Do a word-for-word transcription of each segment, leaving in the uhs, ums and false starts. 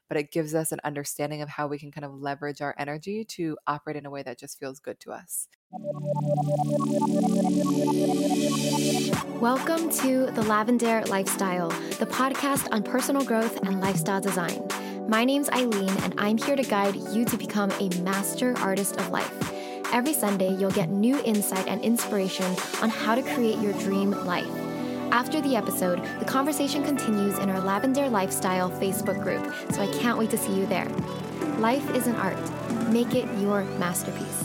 but it gives us an understanding of how we can kind of leverage our energy to operate in a way that just feels good to us. Welcome to The Lavendaire Lifestyle, the podcast on personal growth and lifestyle design. My name's Eileen, and I'm here to guide you to become a master artist of life. Every Sunday, you'll get new insight and inspiration on how to create your dream life. After the episode, the conversation continues in our Lavendaire Lifestyle Facebook group, so I can't wait to see you there. Life is an art. Make it your masterpiece.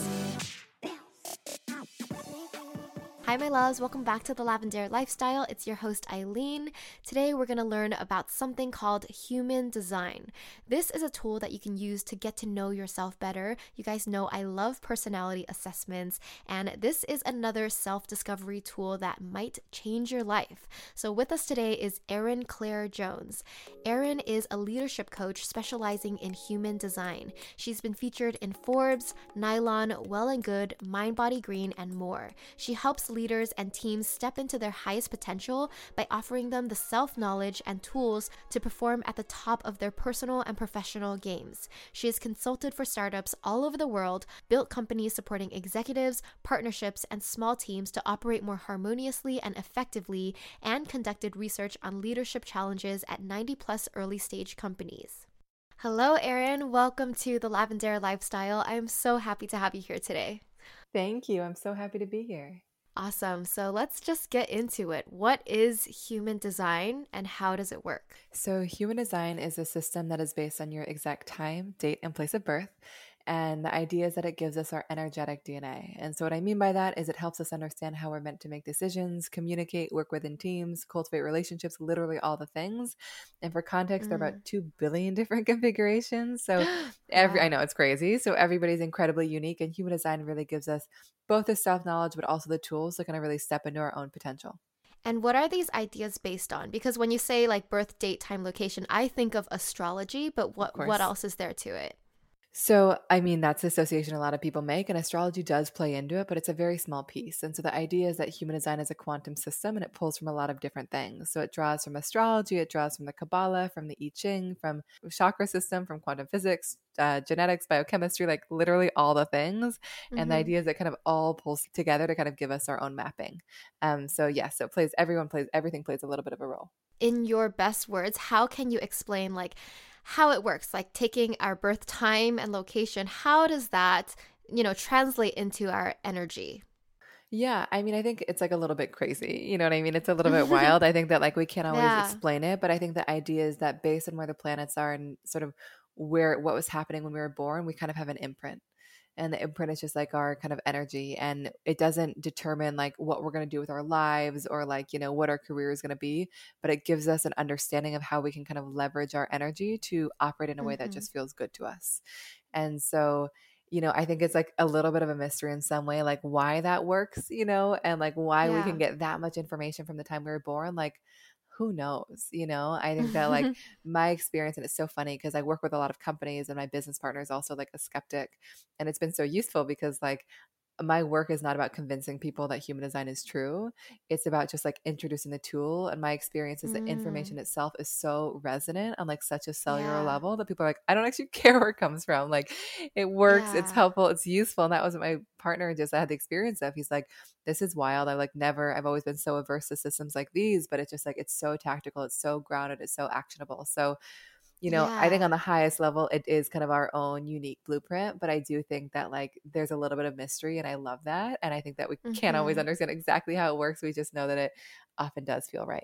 Hi, my loves. Welcome back to The Lavendaire Lifestyle. It's your host, Eileen. Today, we're going to learn about something called human design. This is a tool that you can use to get to know yourself better. You guys know I love personality assessments, and this is another self-discovery tool that might change your life. So with us today is Erin Claire Jones. Erin is a leadership coach specializing in human design. She's been featured in Forbes, Nylon, Well and Good, Mind Body Green, and more. She helps leaders and teams step into their highest potential by offering them the self-knowledge and tools to perform at the top of their personal and professional games. She has consulted for startups all over the world, built companies supporting executives, partnerships, and small teams to operate more harmoniously and effectively, and conducted research on leadership challenges at ninety plus early stage companies. Hello, Erin. Welcome to the Lavendaire Lifestyle. I am so happy to have you here today. Thank you. I'm so happy to be here. Awesome. So let's just get into it. What is human design and how does it work? So human design is a system that is based on your exact time, date, and place of birth. And the idea is that it gives us our energetic D N A. And so what I mean by that is it helps us understand how we're meant to make decisions, communicate, work within teams, cultivate relationships, literally all the things. And for context, Mm. there are about two billion different configurations. So every, Wow. I know it's crazy. So everybody's incredibly unique, and human design really gives us both the self-knowledge, but also the tools to kind of really step into our own potential. And what are these ideas based on? Because when you say like birth, date, time, location, I think of astrology, but what, what else is there to it? So, I mean, that's the association a lot of people make, and astrology does play into it, but it's a very small piece. And so the idea is that human design is a quantum system, and it pulls from a lot of different things. So it draws from astrology, it draws from the Kabbalah, from the I Ching, from the chakra system, from quantum physics, uh, genetics, biochemistry, like literally all the things. And Mm-hmm. the idea is that kind of all pulls together to kind of give us our own mapping. Um, so yes, yeah, so it plays, everyone plays, everything plays a little bit of a role. In your best words, how can you explain like how it works, like taking our birth time and location? How does that, you know, translate into our energy? Yeah, I mean, I think it's like a little bit crazy. You know what I mean? It's a little bit wild. I think that like we can't always Yeah. explain it, but I think the idea is that based on where the planets are and sort of where what was happening when we were born, we kind of have an imprint. And the imprint is just like our kind of energy, and it doesn't determine like what we're going to do with our lives or like, you know, what our career is going to be, but it gives us an understanding of how we can kind of leverage our energy to operate in a way that Mm-hmm. just feels good to us. And so, you know, I think it's like a little bit of a mystery in some way, like why that works, you know, and like why we Yeah. can get that much information from the time we were born. Like, who knows? You know, I think that like my experience, and it's so funny because I work with a lot of companies and my business partner is also like a skeptic. And it's been so useful because like my work is not about convincing people that human design is true. It's about just like introducing the tool. And my experience is that Mm. information itself is so resonant on like such a cellular Yeah. level that people are like, I don't actually care where it comes from. Like it works, it's Yeah. helpful, it's useful. And that was what my partner just had the experience of. He's like, this is wild. I like never, I've always been so averse to systems like these, but it's just like, it's so tactical, it's so grounded, it's so actionable. So you know, I think Yeah. on the highest level, it is kind of our own unique blueprint. But I do think that like there's a little bit of mystery, and I love that. And I think that we can't always Mm-hmm. understand exactly how it works. We just know that it often does feel right.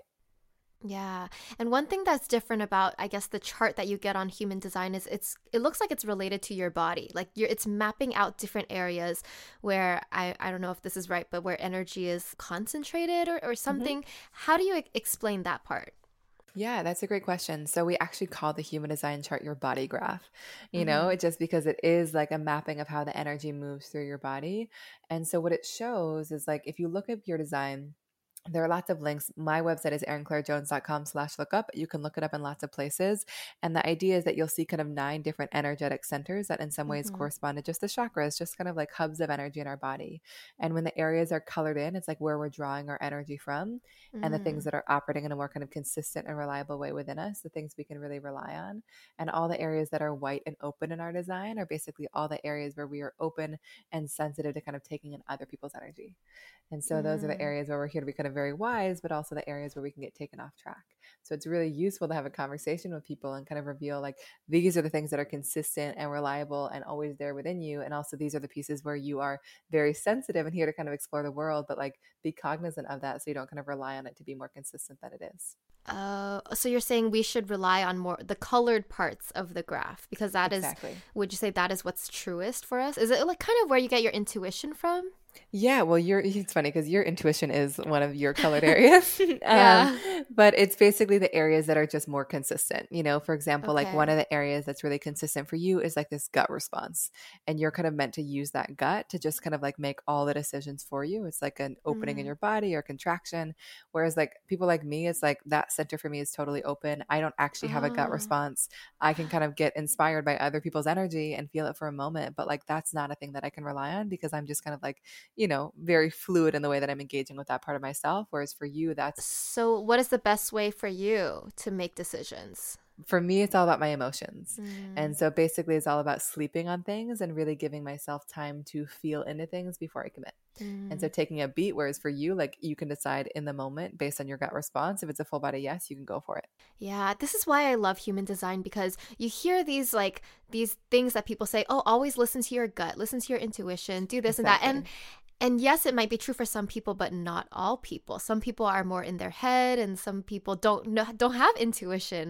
Yeah. And one thing that's different about, I guess, the chart that you get on human design is it's it looks like it's related to your body. Like you're it's mapping out different areas where I, I don't know if this is right, but where energy is concentrated or, or something. Mm-hmm. How do you e- explain that part? Yeah, that's a great question. So we actually call the human design chart your body graph, you Mm-hmm. know, it just because it is like a mapping of how the energy moves through your body. And so what it shows is like, if you look at your design, There are lots of links. My website is erinClaireJones.com slash lookup. You can look it up in lots of places. And the idea is that you'll see kind of nine different energetic centers that in some ways Mm-hmm. correspond to just the chakras, just kind of like hubs of energy in our body. And when the areas are colored in, it's like where we're drawing our energy from, and the things Mm. that are operating in a more kind of consistent and reliable way within us, the things we can really rely on. And all the areas that are white and open in our design are basically all the areas where we are open and sensitive to kind of taking in other people's energy. And so those are the Mm. areas where we're here to be kind of very wise, but also the areas where we can get taken off track. So it's really useful to have a conversation with people and kind of reveal like, these are the things that are consistent and reliable and always there within you. And also these are the pieces where you are very sensitive and here to kind of explore the world, but like be cognizant of that so you don't kind of rely on it to be more consistent than it is. Uh, so you're saying we should rely on more the colored parts of the graph because that is, Exactly. would you say that is what's truest for us? Is it like kind of where you get your intuition from? Yeah, well, your it's funny because your intuition is one of your colored areas. um, Yeah. but it's basically the areas that are just more consistent. You know, for example, like one Okay. of the areas that's really consistent for you is like this gut response. And you're kind of meant to use that gut to just kind of like make all the decisions for you. It's like an opening in Mm. your body or contraction. Whereas like people like me, it's like that center for me is totally open. I don't actually have a gut Oh. response. I can kind of get inspired by other people's energy and feel it for a moment. But like that's not a thing that I can rely on because I'm just kind of like, you know, very fluid in the way that I'm engaging with that part of myself. Whereas for you, that's So what is the best way for you to make decisions? for me, it's all about my emotions. Mm. And so basically, it's all about sleeping on things and really giving myself time to feel into things before I commit. And so Mm. taking a beat, whereas for you, like you can decide in the moment based on your gut response. If it's a full body yes, you can go for it. Yeah, this is why I love human design because you hear these like these things that people say, "Oh, always listen to your gut, listen to your intuition, do this and that." And Exactly. and yes, it might be true for some people, but not all people. Some people are more in their head and some people don't know don't have intuition.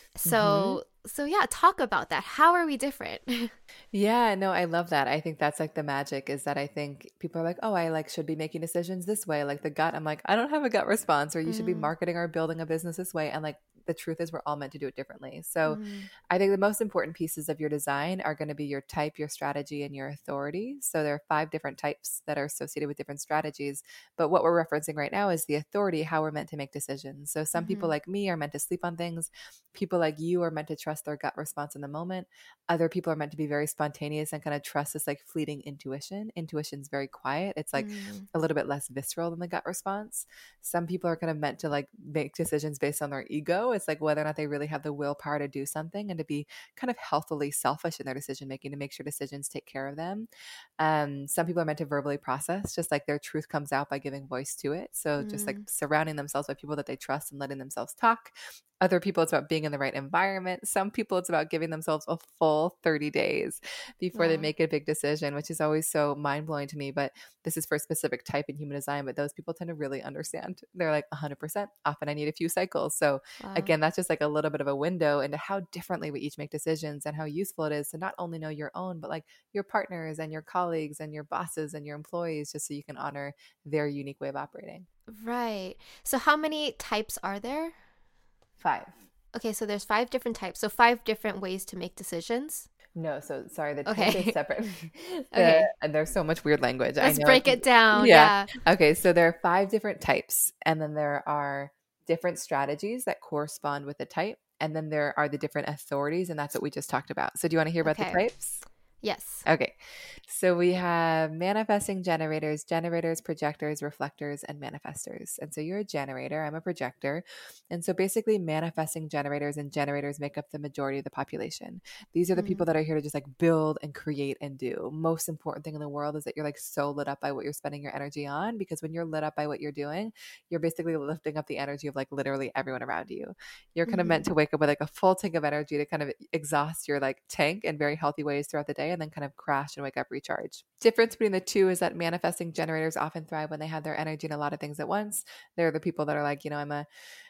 hmm So so yeah, talk about that. How are we different? Yeah, no, I love that. I think that's like the magic is that I think people are like, oh, I like should be making decisions this way, like the gut. I'm like, I don't have a gut response, or you should be Mm, marketing or building a business this way. And like the truth is, we're all meant to do it differently. So mm, I think the most important pieces of your design are going to be your type, your strategy, and your authority. So there are five different types that are associated with different strategies. But what we're referencing right now is the authority, how we're meant to make decisions. So some people mhm, like me are meant to sleep on things. People like you are meant to trust their gut response in the moment. Other people are meant to be very spontaneous and kind of trust this like fleeting intuition. Intuition's very quiet. It's like mm. a little bit less visceral than the gut response. Some people are kind of meant to like make decisions based on their ego. It's like whether or not they really have the willpower to do something and to be kind of healthily selfish in their decision making to make sure decisions take care of them. Um, some people are meant to verbally process, just like their truth comes out by giving voice to it. So just like Mm. surrounding themselves by people that they trust and letting themselves talk. Other people, it's about being in the right environment. Some people, it's about giving themselves a full thirty days before they Wow. make a big decision, which is always so mind blowing to me. But this is for a specific type in human design. But those people tend to really understand. They're like one hundred percent. Often I need a few cycles. So Wow. again, that's just like a little bit of a window into how differently we each make decisions and how useful it is to not only know your own, but like your partners and your colleagues and your bosses and your employees, just so you can honor their unique way of operating. Right. So how many types are there? Five. Okay, so there's five different types. So five different ways to make decisions. No, so sorry, the type is Okay. separate. the Okay. and there's so much weird language. I Let's know break it's it down. yeah. Yeah. Okay, so there are five different types, and then there are different strategies that correspond with the type, and then there are the different authorities, and that's what we just talked about. So do you want to hear about the Okay. types? Yes. Okay. So we have manifesting generators, generators, projectors, reflectors, and manifestors. And so you're a generator, I'm a projector. And so basically, manifesting generators and generators make up the majority of the population. These are the people Mm, that are here to just like build and create and do. Most important thing in the world is that you're like so lit up by what you're spending your energy on, because when you're lit up by what you're doing, you're basically lifting up the energy of like literally everyone around you. You're kind of mm-hmm. meant to wake up with like a full tank of energy to kind of exhaust your like tank in very healthy ways throughout the day, and then kind of crash and wake up recharge. Difference between the two is that manifesting generators often thrive when they have their energy in a lot of things at once. They're the people that are like, you know, I'm a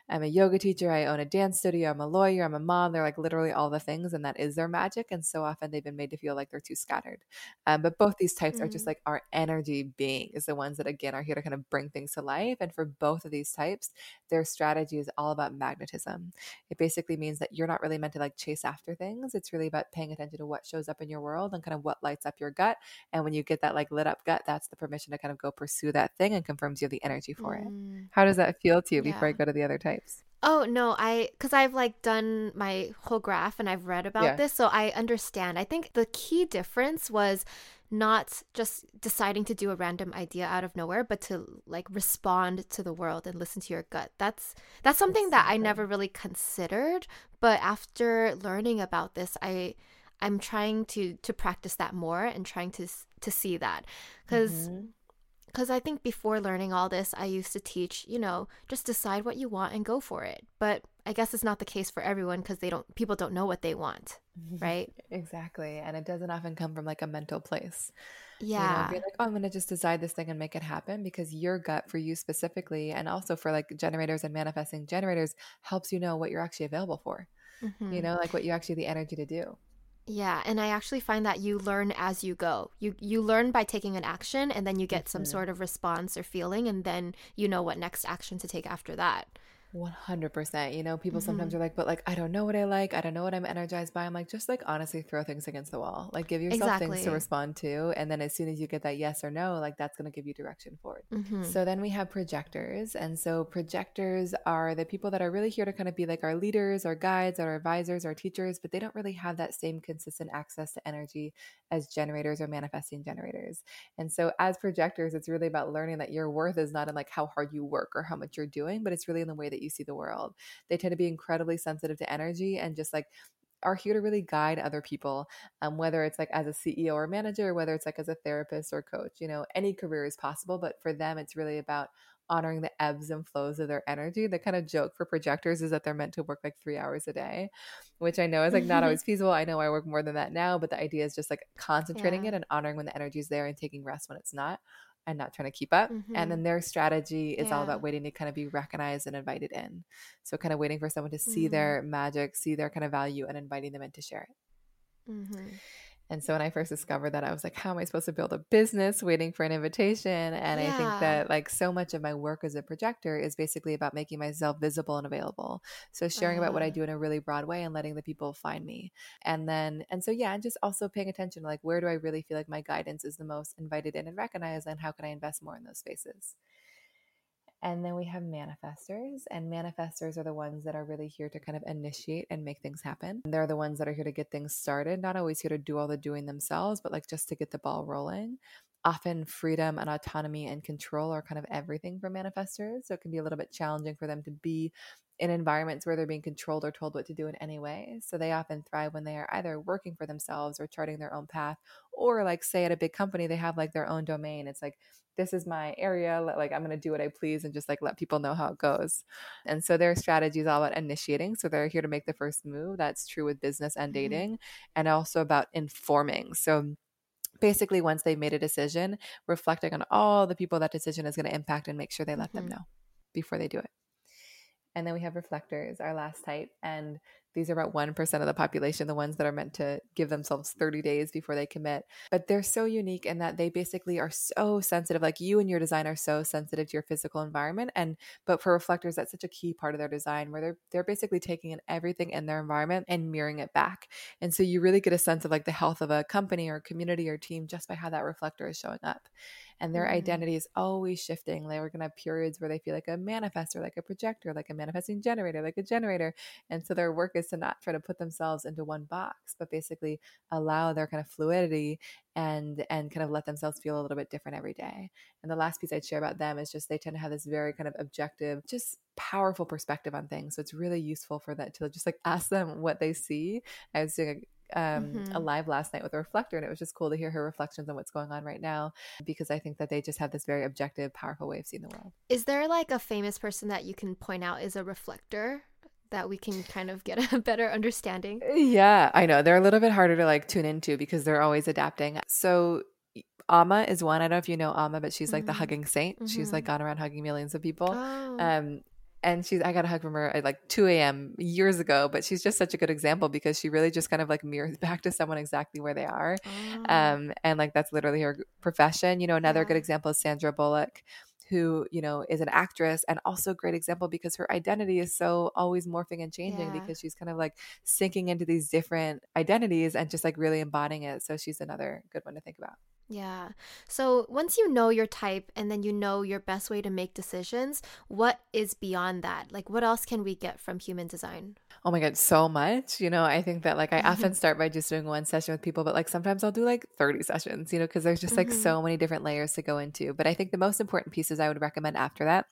I'm a yoga teacher, I own a dance studio, I'm a lawyer, I'm a mom. They're like literally all the things, and that is their magic. And so often they've been made to feel like they're too scattered. Um, but both these types are just Mm. like our energy beings, the ones that again are here to kind of bring things to life. And for both of these types, their strategy is all about magnetism. It basically means that you're not really meant to like chase after things. It's really about paying attention to what shows up in your world and kind of what lights up your gut. And when you get that like lit up gut, that's the permission to kind of go pursue that thing and confirms you have the energy for it. Mm. How does that feel to you before I Yeah. go to the other types? Oh, no, I, because I've like done my whole graph and I've read about Yeah. this, so I understand. I think the key difference was not just deciding to do a random idea out of nowhere, but to like respond to the world and listen to your gut. That's that's something that I Exactly. never really considered, but after learning about this, I I'm trying to to practice that more and trying to s- to see that. Because Mhm. because I think before learning all this, I used to teach, you know, just decide what you want and go for it. But I guess it's not the case for everyone because they don't, people don't know what they want, right? Exactly. And it doesn't often come from like a mental place. You know, be Yeah. like, oh, I'm going to just decide this thing and make it happen, because your gut for you specifically, and also for like generators and manifesting generators, helps you know what you're actually available for, you Hmm. know, like what you actually have the energy to do. Yeah, and I actually find that you learn as you go. You you learn by taking an action and then you get some Mhm. sort of response or feeling and then you know what next action to take after that. one hundred percent. You know, people sometimes Hmm. are like, but like, I don't know what I like. I don't know what I'm energized by. I'm like, just like honestly throw things against the wall. Like, give yourself things to Exactly. respond to. And then as soon as you get that yes or no, like that's going to give you direction forward. Hmm. So then we have projectors. And so projectors are the people that are really here to kind of be like our leaders, our guides, our advisors, our teachers, but they don't really have that same consistent access to energy as generators or manifesting generators. And so as projectors, it's really about learning that your worth is not in like how hard you work or how much you're doing, but it's really in the way that you see the world. They tend to be incredibly sensitive to energy and just like are here to really guide other people, um, whether it's like as a C E O or manager, or whether it's like as a therapist or coach. You know, any career is possible, but for them, it's really about honoring the ebbs and flows of their energy. The kind of joke for projectors is that they're meant to work like three hours a day, which I know is like not always feasible. I know I work more than that now, but the idea is just like concentrating Yeah. it and honoring when the energy is there and taking rest when it's not, and not trying to keep up. And Hmm. then their strategy is all Yeah. about waiting to kind of be recognized and invited in. So kind of waiting for someone to see Mm-hmm. their magic, see their kind of value, and inviting them in to share it. Mm-hmm. And so when I first discovered that, I was like, how am I supposed to build a business waiting for an invitation? And I think Yeah. that like so much of my work as a projector is basically about making myself visible and available. So sharing about what I Uh, do in a really broad way and letting the people find me. And then, and so, yeah, and just also paying attention, like, where do I really feel like my guidance is the most invited in and recognized? And how can I invest more in those spaces? And then we have manifestors, and manifestors are the ones that are really here to kind of initiate and make things happen. They're the ones that are here to get things started, not always here to do all the doing themselves, but like just to get the ball rolling. Often freedom and autonomy and control are kind of everything for manifestors. So it can be a little bit challenging for them to be in environments where they're being controlled or told what to do in any way. So they often thrive when they are either working for themselves or charting their own path, or like say at a big company, they have like their own domain. It's like, this is my area, like I'm going to do what I please and just like let people know how it goes. And so their strategy is all about initiating, so they're here to make the first move. That's true with business and mhm. dating, and also about informing. So basically once they've made a decision, reflecting on all the people that decision is going to impact and make sure they let them Mhm. know before they do it. And then we have reflectors, our last type. And these are about one percent of the population, the ones that are meant to give themselves thirty days before they commit. But they're so unique in that they basically are so sensitive. Like you and your design are so sensitive to your physical environment. And but for reflectors, that's such a key part of their design, where they're they're basically taking in everything in their environment and mirroring it back. And so you really get a sense of like the health of a company or community or team just by how that reflector is showing up. And their Mm. identity is always shifting. They're going to have periods where they feel like a manifestor, like a projector, like a manifesting generator, like a generator. And so their work is to not try to put themselves into one box, but basically allow their kind of fluidity and and kind of let themselves feel a little bit different every day. And the last piece I'd share about them is just they tend to have this very kind of objective, just powerful perspective on things. So it's really useful for that to just like ask them what they see. I was doing a um, a Mhm. live last night with a reflector, and it was just cool to hear her reflections on what's going on right now, because I think that they just have this very objective, powerful way of seeing the world. Is there like a famous person that you can point out is a reflector that we can kind of get a better understanding? Yeah, I know. They're a little bit harder to like tune into because they're always adapting. So Amma is one. I don't know if you know Amma, but she's like the Mm. hugging saint. She's like Mhm. gone around hugging millions of people. Oh. Um, and she's I got a hug from her at like two a.m. years ago, but she's just such a good example because she really just kind of like mirrors back to someone exactly where they are. Oh, Um, and like that's literally her profession. You know, another yeah. good example is Sandra Bullock, who, you know, is an actress and also a great example because her identity is so always morphing and changing Yeah. because she's kind of like sinking into these different identities and just like really embodying it. So she's another good one to think about. Yeah. So once you know your type and then you know your best way to make decisions, what is beyond that? Like, what else can we get from human design? Oh my God, so much. You know, I think that like I often start by just doing one session with people, but like sometimes I'll do like thirty sessions, you know, because there's just like Hmm. so many different layers to go into. But I think the most important pieces I would recommend after that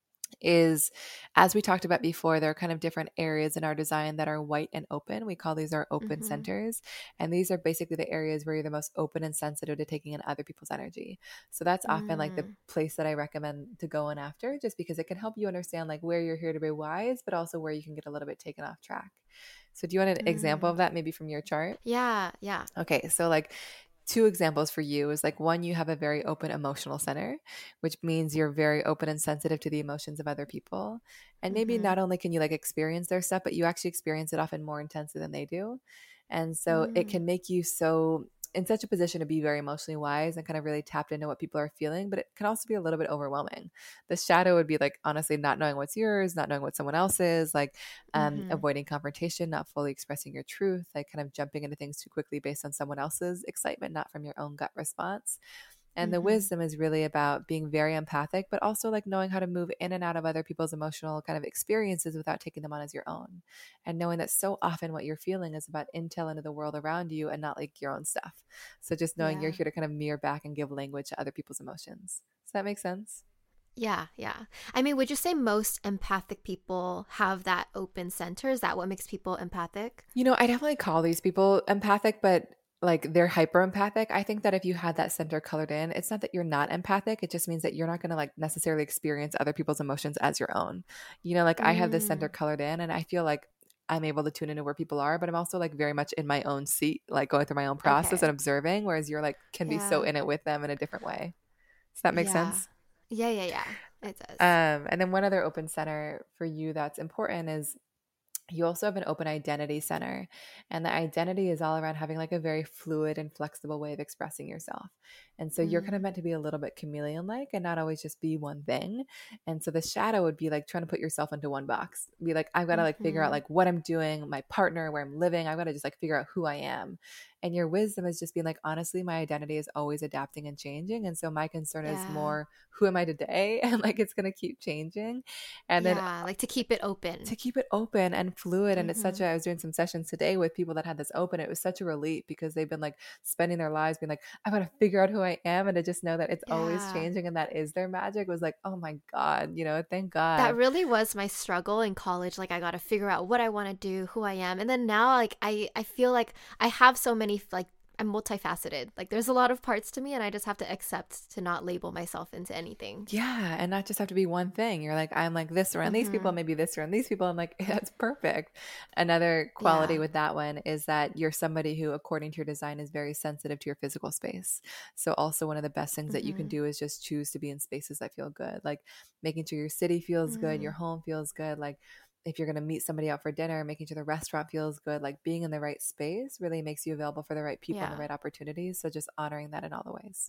is, as we talked about before, there are kind of different areas in our design that are white and open. We call these our open Hmm. centers. And these are basically the areas where you're the most open and sensitive to taking in other people's energy. So that's often like the Mm. place that I recommend to go in after, just because it can help you understand like where you're here to be wise, but also where you can get a little bit taken off track. So do you want an example Mm. of that maybe from your chart? Yeah, yeah. Okay, so like two examples for you is like one, you have a very open emotional center, which means you're very open and sensitive to the emotions of other people. And maybe Hmm. not only can you like experience their stuff, but you actually experience it often more intensely than they do. And so it Mm. can make you so in such a position to be very emotionally wise and kind of really tapped into what people are feeling, but it can also be a little bit overwhelming. The shadow would be like honestly not knowing what's yours, not knowing what someone else is, like um, Hmm. avoiding confrontation, not fully expressing your truth, like kind of jumping into things too quickly based on someone else's excitement, not from your own gut response. And the Hmm. wisdom is really about being very empathic, but also like knowing how to move in and out of other people's emotional kind of experiences without taking them on as your own. And knowing that so often what you're feeling is about intel into the world around you and not like your own stuff. So just knowing you're Yeah. here to kind of mirror back and give language to other people's emotions. Does that make sense? Yeah, yeah. I mean, would you say most empathic people have that open center? Is that what makes people empathic? You know, I definitely call these people empathic, but like they're hyper empathic. I think that if you had that center colored in, it's not that you're not empathic. It just means that you're not going to like necessarily experience other people's emotions as your own. You know, like I have this center Mm. colored in and I feel like I'm able to tune into where people are, but I'm also like very much in my own seat, like going through my own process and Okay. observing, whereas you're like can be so Yeah. in it with them in a different way. Does that make Yeah. sense? Yeah, yeah, yeah. It does. Um, and then one other open center for you that's important is you also have an open identity center, and the identity is all around having like a very fluid and flexible way of expressing yourself. And so you're kind of Mm. meant to be a little bit chameleon like and not always just be one thing. And so the shadow would be like trying to put yourself into one box, be like I've got to like figure out Hmm. like what I'm doing, my partner, where I'm living. I've got to just like figure out who I am. And your wisdom is just being like, honestly, my identity is always adapting and changing, and so my concern is Yeah. more who am I today and like it's going to keep changing. And then Yeah. Like to keep it open. to keep it open and fluid. And it's such Hmm. a, I was doing some sessions today with people that had this open. It was such a relief because they've been like spending their lives being like, I've got to figure out who I am. And to just know that it's always Yeah. changing and that is their magic was like, oh my God, you know, thank That God. really was my struggle in college. Like I got to figure out what I want to do, who I am. And then now like I I feel like I have so many like I'm multifaceted. Like there's a lot of parts to me and I just have to accept to not label myself into anything. Yeah. And not just have to be one thing. You're like, I'm like this around these people, Mhm. maybe this around these people. I'm like, that's perfect. Another quality Yeah. with that one is that you're somebody who, according to your design, is very sensitive to your physical space. So, also, one of the best things that you can Mhm. do is just choose to be in spaces that feel good, like making sure your city feels good, your Mm. home feels good. Like, if you're going to meet somebody out for dinner, making sure the restaurant feels good, like being in the right space really makes you available for the right people and the Yeah. right opportunities. So, just honoring that in all the ways.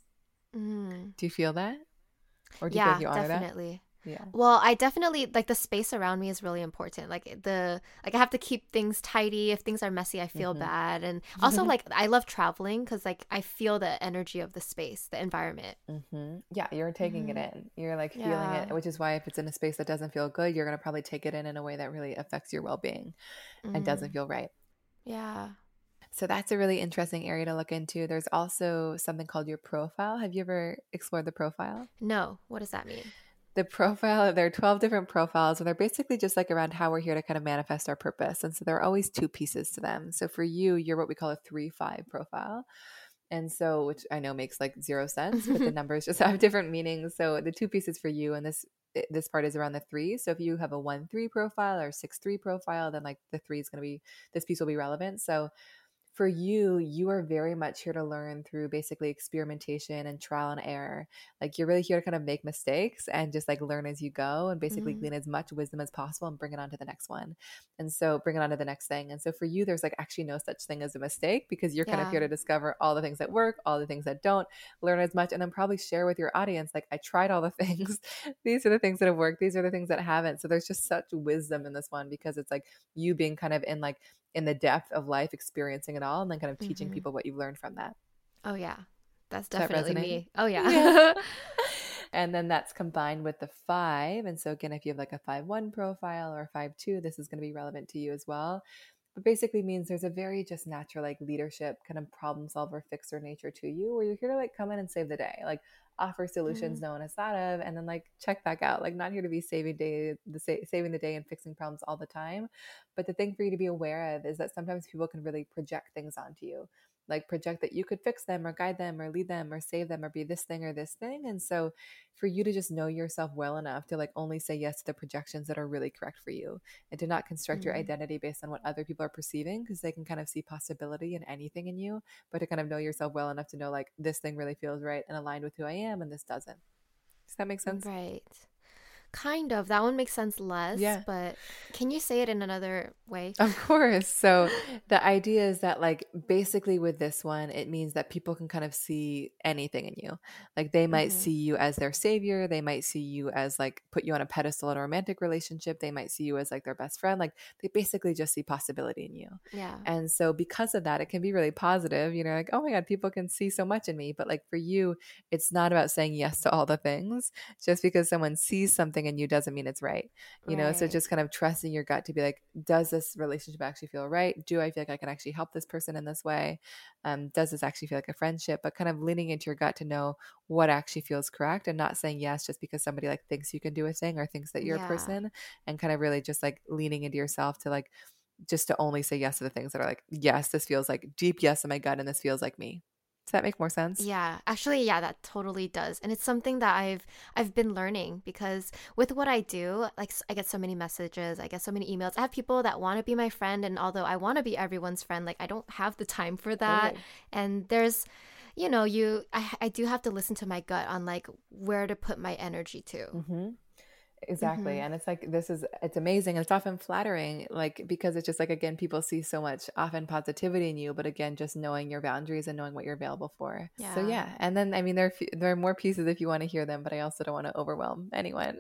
Mm. Do you feel that? Or do you feel like Yeah, you honor that? definitely. Yeah. Well, I definitely like the space around me is really important. Like the like I have to keep things tidy. If things are messy, I feel Hmm. bad. And also like I love traveling cuz like I feel the energy of the space, the environment. Hmm. Yeah, you're taking it Mhm. in. You're like feeling it, Yeah. which is why if it's in a space that doesn't feel good, you're going to probably take it in in a way that really affects your well being and doesn't Mm. feel right. Yeah. So that's a really interesting area to look into. There's also something called your profile. Have you ever explored the profile? No, what does that mean? The profile, there are twelve different profiles, and they're basically just like around how we're here to kind of manifest our purpose. And so there are always two pieces to them. So for you, you're what we call a three five profile. And so, which I know makes like zero sense, but the numbers just have different meanings. So the two pieces for you, and this this part is around the three. So if you have a one three profile or six three profile, then like the three is going to be this piece will be relevant. So for you, you are very much here to learn through basically experimentation and trial and error. Like you're really here to kind of make mistakes and just like learn as you go and basically Mm-hmm. glean as much wisdom as possible and bring it on to the next one. And so bring it on to the next thing. And so for you, there's like actually no such thing as a mistake because you're kind of Yeah. here to discover all the things that work, all the things that don't, learn as much, and then probably share with your audience, like, I tried all the things. These are the things that have worked. These are the things that haven't. So there's just such wisdom in this one because it's like you being kind of in like in the depth of life, experiencing it all, and then kind of teaching Mm-hmm. people what you've learned from that. Oh, yeah. That's Does that definitely resonate? me. Oh, Yeah. yeah. And then that's combined with the five. And so again, if you have like a five one profile or a five two, this is going to be relevant to you as well. But basically means there's a very just natural like leadership kind of problem solver fixer nature to you, where you're here to like come in and save the day, like offer solutions Mm-hmm. no one has thought of, and then like check back out. Like not here to be saving day the sa- saving the day and fixing problems all the time. But the thing for you to be aware of is that sometimes people can really project things onto you, like project that you could fix them or guide them or lead them or save them or be this thing or this thing. And so for you to just know yourself well enough to like only say yes to the projections that are really correct for you, and to not construct your Mm-hmm. identity based on what other people are perceiving, because they can kind of see possibility in anything in you, but to kind of know yourself well enough to know like this thing really feels right and aligned with who I am and this doesn't. Does that make sense? Right. Kind of. That one makes sense less, Yeah. but can you say it in another way? Of course. So the idea is that like basically with this one, it means that people can kind of see anything in you. Like they might Mm-hmm. see you as their savior. They might see you as like put you on a pedestal in a romantic relationship. They might see you as like their best friend. Like they basically just see possibility in you. Yeah. And so because of that, it can be really positive, you know, like, oh my God, people can see so much in me. But like for you, it's not about saying yes to all the things. Just because someone sees something in you doesn't mean it's right. You know, so Right. just kind of trusting your gut to be like, does this relationship actually feel right? Do I feel like I can actually help this person in this way? Um, does this actually feel like a friendship? But kind of leaning into your gut to know what actually feels correct, and not saying yes just because somebody like thinks you can do a thing or thinks that you're a Yeah. person, and kind of really just like leaning into yourself to like, just to only say yes to the things that are like, yes, this feels like deep yes in my gut and this feels like me. Does that make more sense? Yeah, actually, yeah, that totally does. And it's something that I've I've been learning because with what I do, like s- I get so many messages, I get so many emails. I have people that want to be my friend, and although I want to be everyone's friend, like I don't have the time for that. Totally. And there's, you know, you I I do have to listen to my gut on like where to put my energy to. Mm-hmm. Exactly. Mhm. And it's like, this is, it's amazing. It's often flattering, like, because it's just like, again, people see so much often positivity in you, but again, just knowing your boundaries and knowing what you're available for. So, Yeah. yeah. And then, I mean, there are, f- there are more pieces if you want to hear them, but I also don't want to overwhelm anyone.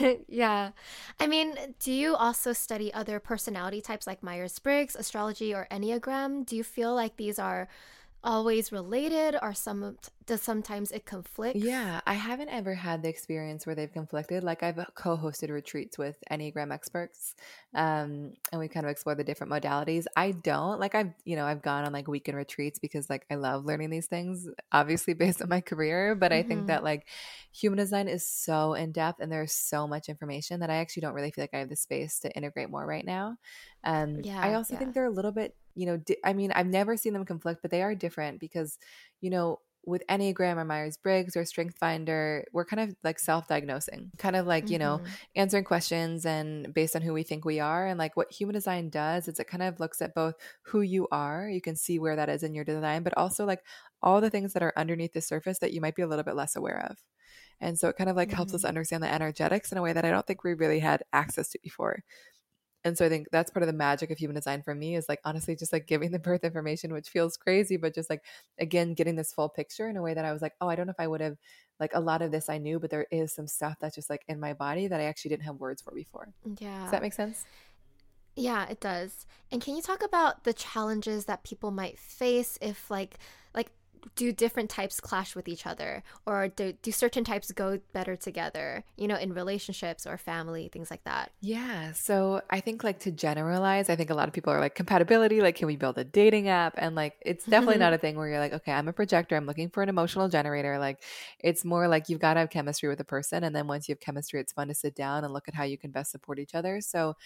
Yeah. I mean, do you also study other personality types like Myers-Briggs, astrology, or Enneagram? Do you feel like these are always related, or some does sometimes it conflicts? Yeah, I haven't ever had the experience where they've conflicted. Like I've co-hosted retreats with Enneagram experts, um, and we kind of explore the different modalities. I don't like I've you know I've gone on like weekend retreats because like I love learning these things, obviously based on my career. But I think Mm-hmm. that like human design is so in depth and there's so much information that I actually don't really feel like I have the space to integrate more right now. Um, I Yeah, also yeah. think they're a little bit, you know, di- I mean, I've never seen them conflict, but they are different because, you know, with Enneagram or Myers Briggs or Strength Finder, we're kind of like self diagnosing, kind of like, you know, Mm-hmm. answering questions and based on who we think we are. And like what human design does is it kind of looks at both who you are, you can see where that is in your design, but also like all the things that are underneath the surface that you might be a little bit less aware of. And so it kind of like helps us Mm-hmm. understand the energetics in a way that I don't think we really had access to before. And so I think that's part of the magic of human design for me is like honestly just like giving the birth information, which feels crazy, but just like again getting this full picture in a way that I was like, oh, I don't know if I would have, like, a lot of this I knew, but there is some stuff that's just like in my body that I actually didn't have words for before. Does Yeah. that make sense? Yeah, it does. And can you talk about the challenges that people might face if like like do different types clash with each other, or do do certain types go better together, you know, in relationships or family, things like that? Yeah. So I think like to generalize, I think a lot of people are like compatibility, like can we build a dating app? And like it's definitely not a thing where you're like, okay, I'm a projector, I'm looking for an emotional generator. Like it's more like you've got to have chemistry with a person. And then once you have chemistry, it's fun to sit down and look at how you can best support each other. So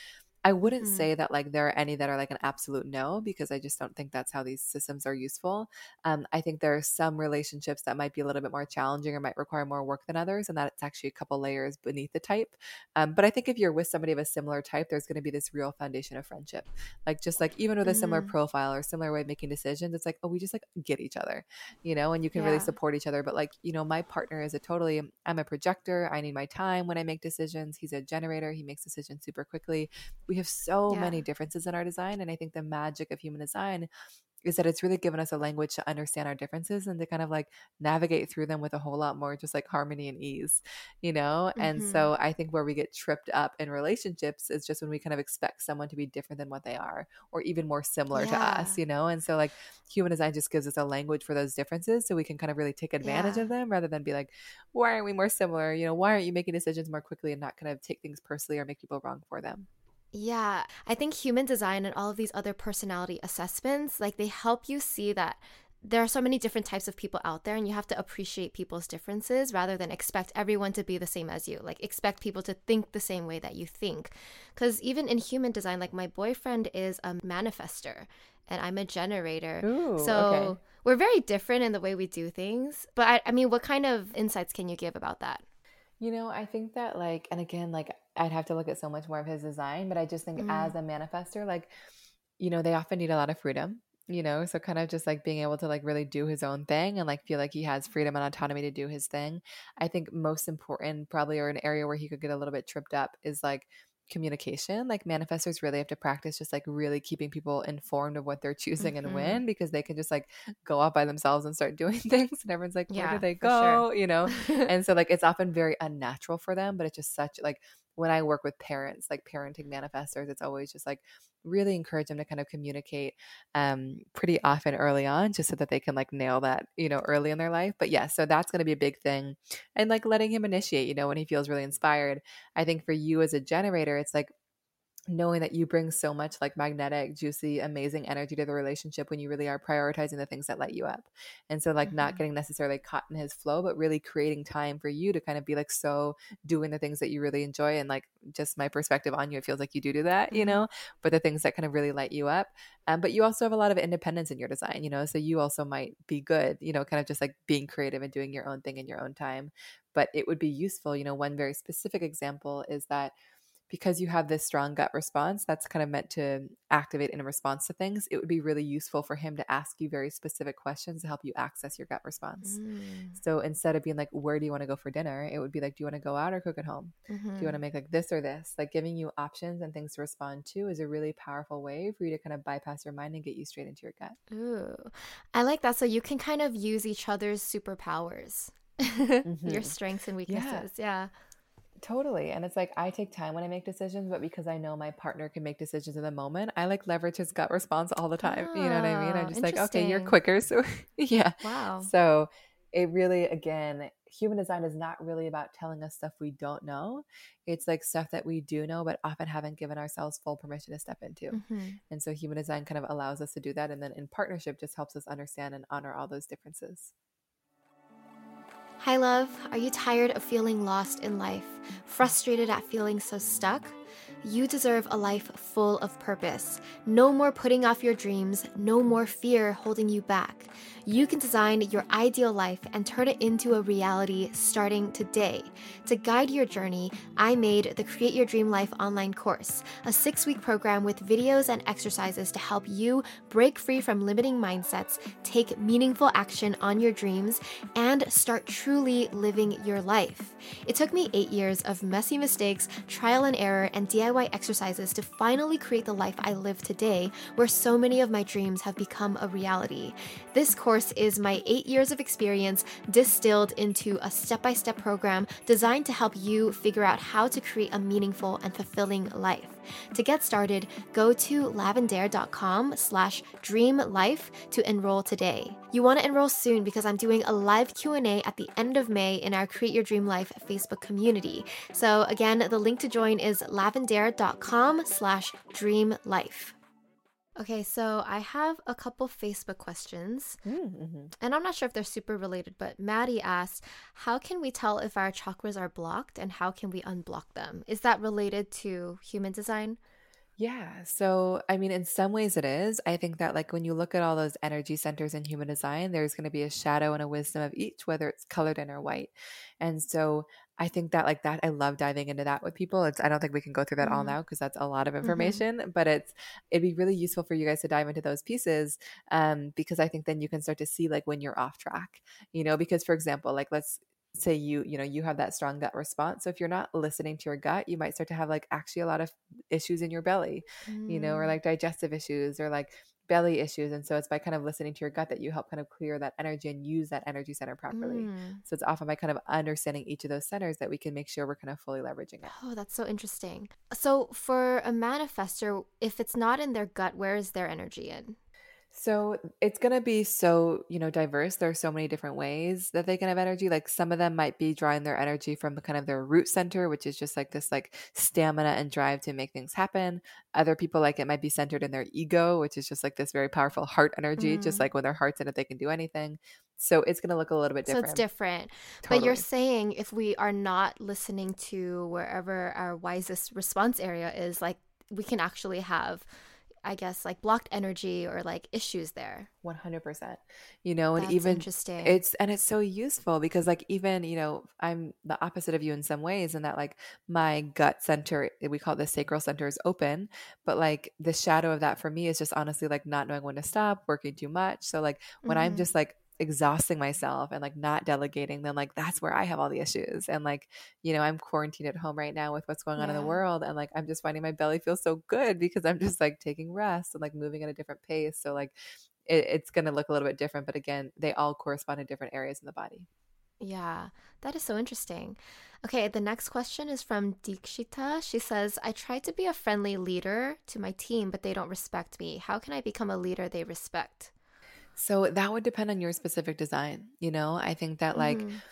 I wouldn't Mm-hmm. say that like there are any that are like an absolute no, because I just don't think that's how these systems are useful. Um, I think there are some relationships that might be a little bit more challenging or might require more work than others, and that it's actually a couple layers beneath the type. Um, but I think if you're with somebody of a similar type, there's going to be this real foundation of friendship. Like just like even with a similar Mm, profile or similar way of making decisions, it's like, oh, we just like get each other, you know, and you can really yeah. support each other. But like, you know, my partner is a totally, I'm a projector. I need my time when I make decisions. He's a generator. He makes decisions super quickly. We have so Yeah. many differences in our design. And I think the magic of human design is that it's really given us a language to understand our differences and to kind of like navigate through them with a whole lot more just like harmony and ease, you know? And Mm-hmm. so I think where we get tripped up in relationships is just when we kind of expect someone to be different than what they are or even more similar to us, Yeah. you know? And so like human design just gives us a language for those differences so we can kind of really take advantage Yeah. of them rather than be like, why aren't we more similar? You know, why aren't you making decisions more quickly and not kind of take things personally or make people wrong for them? Yeah, I think human design and all of these other personality assessments, like they help you see that there are so many different types of people out there and you have to appreciate people's differences rather than expect everyone to be the same as you. Like expect people to think the same way that you think. Cuz even in human design, like my boyfriend is a manifester and I'm a generator. Ooh, So, okay. we're very different in the way we do things. But I, I mean, what kind of insights can you give about that? You know, I think that like, and again, like I'd have to look at so much more of his design, but I just think Mm, as a manifester, like, you know, they often need a lot of freedom, you know, so kind of just like being able to like really do his own thing and like feel like he has freedom and autonomy to do his thing. I think most important, probably, or an area where he could get a little bit tripped up is like communication. Like manifestors really have to practice just like really keeping people informed of what they're choosing and mm-hmm. when, because they can just like go off by themselves and start doing things and everyone's like, where did Yeah, they for sure. go, you know? And so like it's often very unnatural for them, but it's just such like when I work with parents, like parenting manifestors, it's always just like really encourage them to kind of communicate um, pretty often early on, just so that they can like nail that, you know, early in their life. But yeah, so that's going to be a big thing. And like letting him initiate, you know, when he feels really inspired. I think for you as a generator, it's like knowing that you bring so much like magnetic, juicy, amazing energy to the relationship when you really are prioritizing the things that light you up. And so like not Mm-hmm. getting necessarily caught in his flow, but really creating time for you to kind of be like so doing the things that you really enjoy. And like just my perspective on you, it feels like you do do that, you Mm-hmm. know, but the things that kind of really light you up. Um, but you also have a lot of independence in your design, you know, so you also might be good, you know, kind of just like being creative and doing your own thing in your own time. But it would be useful, you know, one very specific example is that because you have this strong gut response that's kind of meant to activate in response to things, it would be really useful for him to ask you very specific questions to help you access your gut response. Mm, So instead of being like, where do you want to go for dinner? It would be like, do you want to go out or cook at home? Do you want mm-hmm. to make like this or this? Like giving you options and things to respond to is a really powerful way for you to kind of bypass your mind and get you straight into your gut. Ooh, I like that. So you can kind of use each other's superpowers, your Hmm. strengths and Yeah. weaknesses. Yeah. Totally. And it's like I take time when I make decisions, but because I know my partner can make decisions in the moment, I like leverage his gut response all the time. You know what I mean? I'm Oh, just like, okay, you're interesting. quicker. So, yeah. Wow. So, it really, again, human design is not really about telling us stuff we don't know. It's like stuff that we do know, but often haven't given ourselves full permission to step into. Mm-hmm. And so, human design kind of allows us to do that. And then in partnership, just helps us understand and honor all those differences. Hi, love. Are you tired of feeling lost in life? Frustrated at feeling so stuck? You deserve a life full of purpose. No more putting off your dreams, no more fear holding you back. You can design your ideal life and turn it into a reality starting today. To guide your journey, I made the Create Your Dream Life online course, a six week program with videos and exercises to help you break free from limiting mindsets, take meaningful action on your dreams, and start truly living your life. It took me eight years of messy mistakes, trial and error, and D I Y exercises to finally create the life I live today, where so many of my dreams have become a reality. This course is my eight years of experience distilled into a step-by-step program designed to help you figure out how to create a meaningful and fulfilling life. To get started, go to lavendaire.com slash dream life to enroll today. You want to enroll soon because I'm doing a live Q and A at the end of May in our Create Your Dream Life Facebook community. So again, the link to join is lavendaire.com slash dream life. Okay, so I have a couple Facebook questions, Mm-hmm. and I'm not sure if they're super related, but Maddie asked, how can we tell if our chakras are blocked and how can we unblock them? Is that related to human design? Yeah. So, I mean, in some ways it is. I think that, like, when you look at all those energy centers in human design, there's going to be a shadow and a wisdom of each, whether it's colored in or white. And so, I think that, like, that I love diving into that with people. It's, I don't think we can go through that all Mm-hmm. now because that's a lot of Mm-hmm. information, but it's, it'd be really useful for you guys to dive into those pieces, um, because I think then you can start to see, like, when you're off track, you know, because for example, like, let's, say you you know you have that strong gut response, so if you're not listening to your gut, you might start to have like actually a lot of issues in your belly, you know, or Mm. like digestive issues or like belly issues. And so it's by kind of listening to your gut that you help kind of clear that energy and use that energy center properly. Mm. So it's often by kind of understanding each of those centers that we can make sure we're kind of fully leveraging it. Oh, that's so interesting. So, for a manifester, if it's not in their gut, where is their energy in? So it's going to be so, you know, diverse. There are so many different ways that they can have energy. Like some of them might be drawing their energy from the kind of their root center, which is just like this like stamina and drive to make things happen. Other people like it might be centered in their ego, which is just like this very powerful heart energy, just Mm. like when their heart's in it, they can do anything. So it's going to look a little bit So it's different. different. But you're Totally. saying if we are not listening to wherever our wisest response area is, like we can actually have, I guess, like blocked energy or like issues there. one hundred percent. You know, and That's even interesting. it's and it's so useful because like even, you know, I'm the opposite of you in some ways in that like my gut center, we call it the sacral center is open, but like the shadow of that for me is just honestly like not knowing when to stop, working too much. So like when I'm Mm-hmm. just like exhausting myself and like not delegating, then like that's where I have all the issues. And like, you know, I'm quarantined at home right now with what's going on in the Yeah. world. And like I'm just finding my belly feels so good because I'm just like taking rest and like moving at a different pace. So like it, it's going to look a little bit different, but again, they all correspond to different areas in the body. Yeah, that is so interesting. Okay, the next question is from Deekshita. She says, I try to be a friendly leader to my team, but they don't respect me. How can I become a leader they respect? So that would depend on your specific design. You know, I think that like Mm-hmm.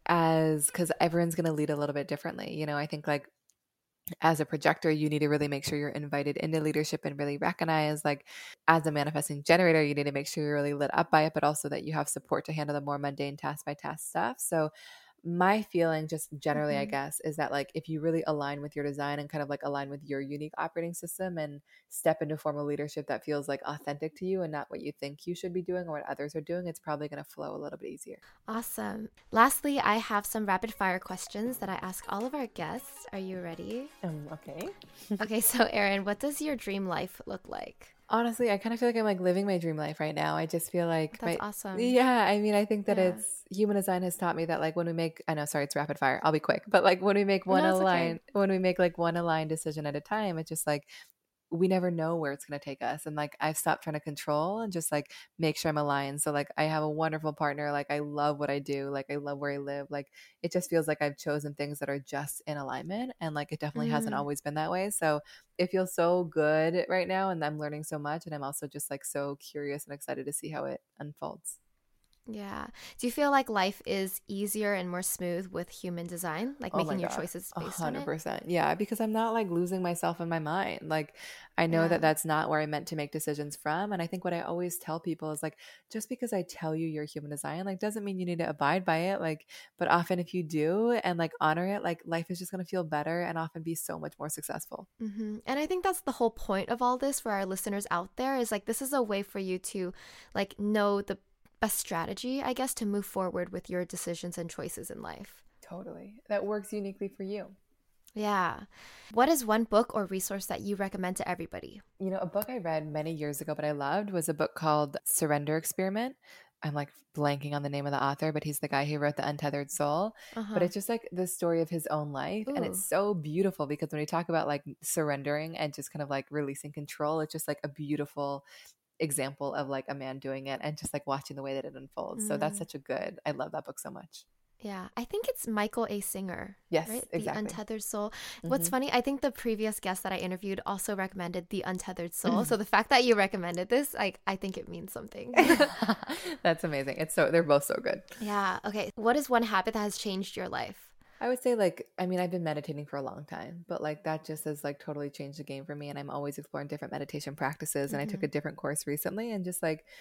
as because everyone's going to lead a little bit differently. You know, I think like as a projector, you need to really make sure you're invited into leadership and really recognize, like, as a manifesting generator, you need to make sure you're really lit up by it, but also that you have support to handle the more mundane task by task stuff. So, my feeling, just generally, I Mm-hmm. guess, is that like if you really align with your design and kind of like align with your unique operating system and step into formal leadership that feels like authentic to you and not what you think you should be doing or what others are doing, it's probably going to flow a little bit easier. Awesome. Lastly, I have some rapid fire questions that I ask all of our guests. Are you ready? Um, okay. Okay, so Erin, what does your dream life look like? Honestly, I kind of feel like I'm like living my dream life right now. I just feel like That's my, awesome. yeah, I mean, I think that Yeah. it's human design has taught me that like when we make, I know, sorry, it's rapid fire. I'll be quick, but like when we make one No, it's okay. align, when we make like one aligned decision at a time, it's just like we never know where it's going to take us. And like I've stopped trying to control and just like make sure I'm aligned. So like I have a wonderful partner. Like I love what I do. Like I love where I live. Like it just feels like I've chosen things that are just in alignment. And like it definitely hasn't Mm. always been that way. So it feels so good right now. And I'm learning so much. And I'm also just like so curious and excited to see how it unfolds. Yeah. Do you feel like life is easier and more smooth with human design, like Oh my making your God. choices A based on hundred it? percent. Yeah. Because I'm not like losing myself in my mind. Like I know Yeah. that that's not where I meant to make decisions from. And I think what I always tell people is like, just because I tell you you're human design, like doesn't mean you need to abide by it. Like, but often if you do and like honor it, like life is just going to feel better and often be so much more successful. Hmm. And I think that's the whole point of all this for our listeners out there is like this is a way for you to like know the best strategy, I guess, to move forward with your decisions and choices in life. Totally. That works uniquely for you. Yeah. What is one book or resource that you recommend to everybody? You know, a book I read many years ago, but I loved was a book called Surrender Experiment. I'm like blanking on the name of the author, but he's the guy who wrote The Untethered Soul. But Uh-huh. it's just like the story of his own life. And it's Ooh. so beautiful because when we talk about like surrendering and just kind of like releasing control, it's just like a beautiful example of like a man doing it and just like watching the way that it unfolds. So that's Mm. such a good, I love that book so much. Yeah, I think it's Michael A. Singer, Yes, right? The exactly. Untethered Soul. What's Hmm. funny, I think the previous guest that I interviewed also recommended The Untethered Soul. So the fact that you recommended this, like, I think it means something. That's amazing. It's so, they're both so good. Yeah. Okay. What is one habit that has changed your life? I would say like I mean I've been meditating for a long time, but like that just has like totally changed the game for me and I'm always exploring different meditation practices and I took Mm-hmm. a different course recently and just like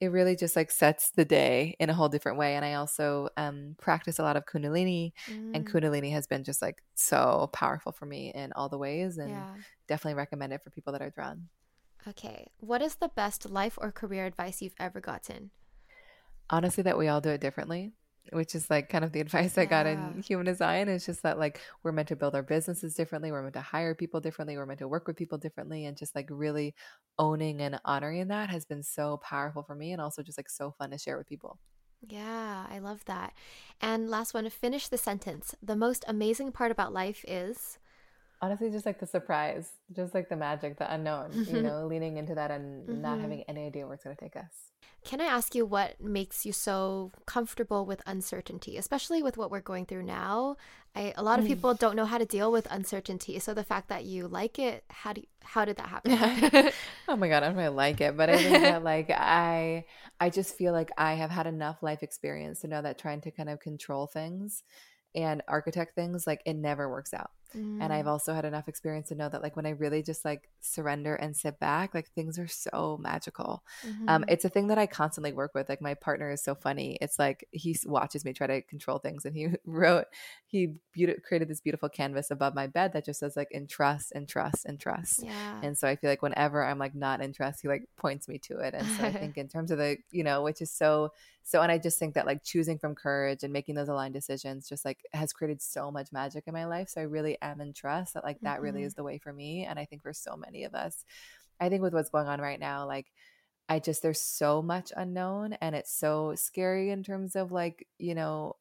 it really just like sets the day in a whole different way. And I also um, practice a lot of Kundalini, and Mm, Kundalini has been just like so powerful for me in all the ways, and yeah. definitely recommend it for people that are drawn. Okay. What is the best life or career advice you've ever gotten? Honestly, that we all do it differently, which is like kind of the advice I got Yeah. in human design. Is just that like we're meant to build our businesses differently, we're meant to hire people differently, we're meant to work with people differently, and just like really owning and honoring that has been so powerful for me, and also just like so fun to share with people. Yeah, I love that. And last one, finish the sentence. The most amazing part about life is. Honestly, just like the surprise, just like the magic, the unknown, you know, leaning into that and not Hmm. having any idea where it's going to take us. Can I ask you what makes you so comfortable with uncertainty, especially with what we're going through now? I, a lot of people don't know how to deal with uncertainty. So the fact that you like it, how do you, how did that happen? Oh my God, I don't really like it, but I think that like I I just feel like I have had enough life experience to know that trying to kind of control things and architect things, like it never works out. And I've Mm, also had enough experience to know that like when I really just like surrender and sit back, like things are so magical. Um, mm-hmm. it's a thing that I constantly work with. Like my partner is so funny. It's like he s- watches me try to control things, and he wrote, he beauti- created this beautiful canvas above my bed that just says like "in trust and trust and trust." Yeah. And so I feel like whenever I'm like not in trust, he like points me to it. And so I think in terms of the, you know, which is so so, and I just think that like choosing from courage and making those aligned decisions just like has created so much magic in my life. So I really am in trust that like that really Mm-hmm. is the way for me. And I think for so many of us, I think with what's going on right now, like I just, there's so much unknown, and it's so scary in terms of like, you know,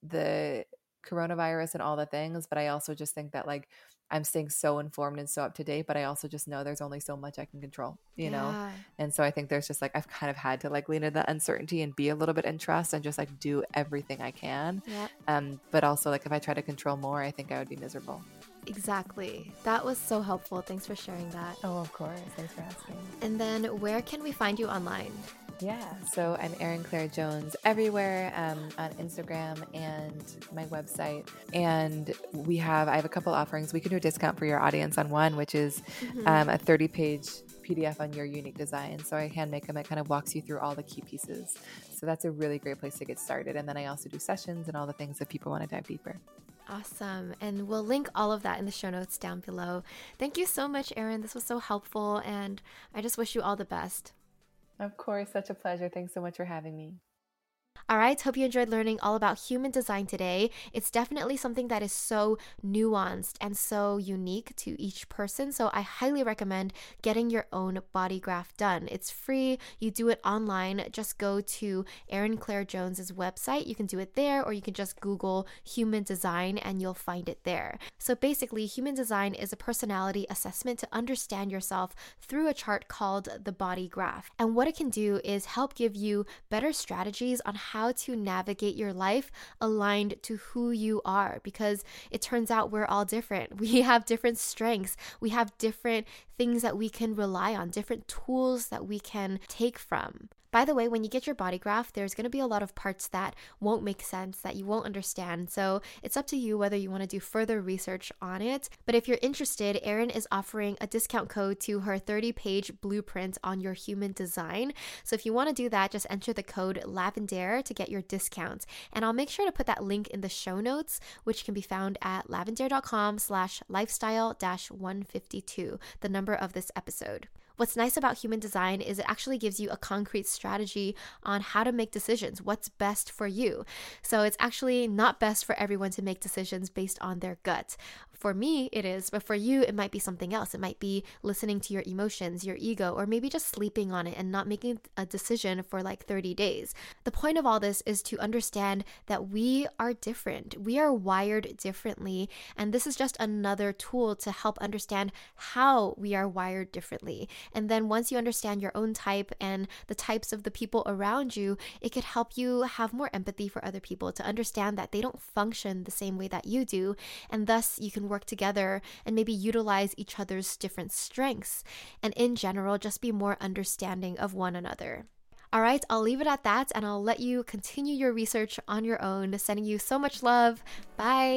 the coronavirus and all the things. But I also just think that like I'm staying so informed and so up to date, but I also just know there's only so much I can control, you know? Yeah. And so I think there's just like, I've kind of had to like lean into that uncertainty and be a little bit in trust and just like do everything I can. Yep. Um, but also like if I try to control more, I think I would be miserable. Exactly. That was so helpful. Thanks for sharing that. Oh, of course. Thanks for asking. And then where can we find you online? Yeah, so I'm Erin Claire Jones everywhere, um, on Instagram and my website. And we have, I have a couple offerings. We can do a discount for your audience on one, which is Mm-hmm. um, a thirty page P D F on your unique design. So I hand make them. It kind of walks you through all the key pieces. So that's a really great place to get started. And then I also do sessions and all the things that people want to dive deeper. Awesome. And we'll link all of that in the show notes down below. Thank you so much, Erin. This was so helpful, and I just wish you all the best. Of course, such a pleasure. Thanks so much for having me. All right, hope you enjoyed learning all about human design today. It's definitely something that is so nuanced and so unique to each person. So I highly recommend getting your own body graph done. It's free. You do it online. Just go to Erin Claire Jones's website. You can do it there, or you can just Google human design and you'll find it there. So basically, human design is a personality assessment to understand yourself through a chart called the body graph. And what it can do is help give you better strategies on how to navigate your life aligned to who you are, because it turns out we're all different. We have different strengths. We have different things that we can rely on, different tools that we can take from. By the way, when you get your body graph, there's going to be a lot of parts that won't make sense, that you won't understand. So it's up to you whether you want to do further research on it. But if you're interested, Erin is offering a discount code to her thirty page blueprint on your human design. So if you want to do that, just enter the code LAVENDER to get your discount. And I'll make sure to put that link in the show notes, which can be found at lavender.com slash lifestyle dash 152, the number of this episode. What's nice about human design is it actually gives you a concrete strategy on how to make decisions, what's best for you. So it's actually not best for everyone to make decisions based on their gut. For me, it is, but for you, it might be something else. It might be listening to your emotions, your ego, or maybe just sleeping on it and not making a decision for like thirty days. The point of all this is to understand that we are different. We are wired differently, and this is just another tool to help understand how we are wired differently. And then once you understand your own type and the types of the people around you, it could help you have more empathy for other people, to understand that they don't function the same way that you do, and thus you can work together and maybe utilize each other's different strengths, and in general just be more understanding of one another. All right, I'll leave it at that, and I'll let you continue your research on your own. Sending you so much love. Bye.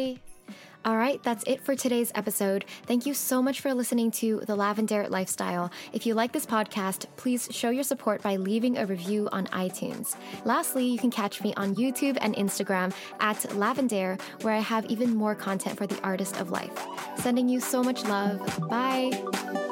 All right, that's it for today's episode. Thank you so much for listening to The Lavender Lifestyle. If you like this podcast, please show your support by leaving a review on iTunes. Lastly, you can catch me on YouTube and Instagram at Lavender, where I have even more content for the artist of life. Sending you so much love. Bye.